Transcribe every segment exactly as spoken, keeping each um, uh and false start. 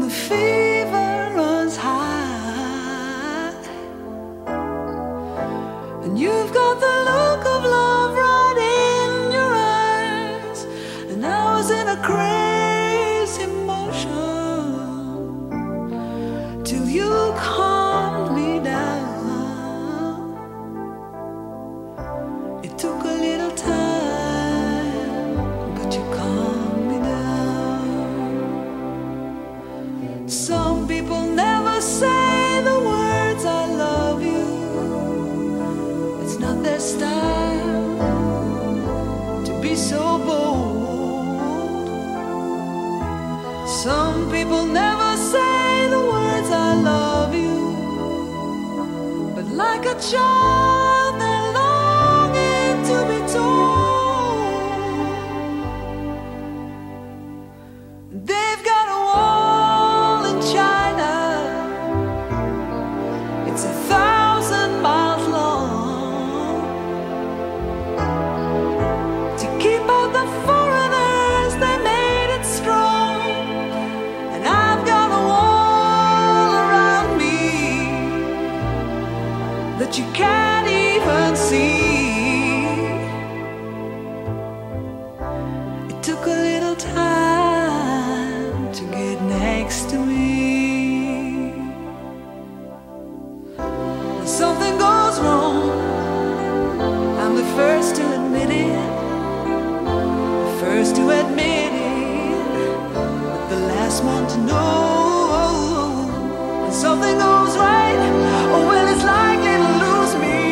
fever runs high, and you've got the look of love right in your eyes, and I was in a crazy motion till you calmed me down. It took a little time, but you calmed me down. Some people never say the words I love you. It's not their style to be so bold. Some people never say the words I love you, but like a child they're longing to be told. They've got a wall in China, it's a thousand miles long, to keep out the foreigners. They made it strong, and I've got a wall around me that you can't even see. It took a little time to get next to me. When something goes wrong, I'm the first to admit it, the first to admit it, but the last one to know. When something goes right, oh well, it's likely to lose me.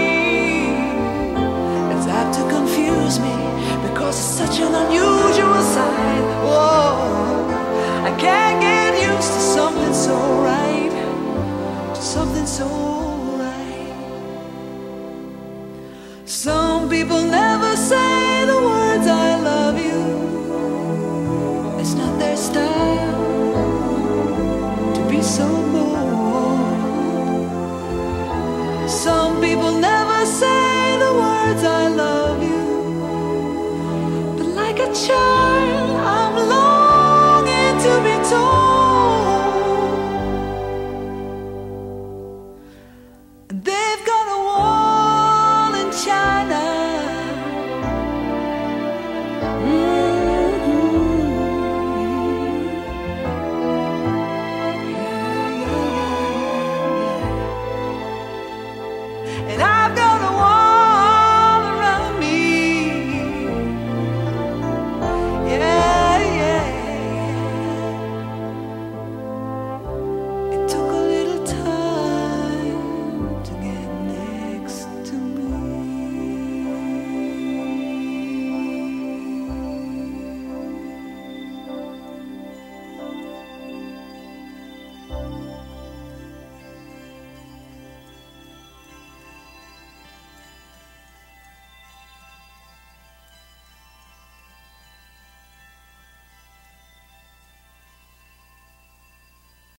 It's apt to confuse me because it's such an unusual sight. Whoa, I can't get used to something so right, to something so right. Some people never say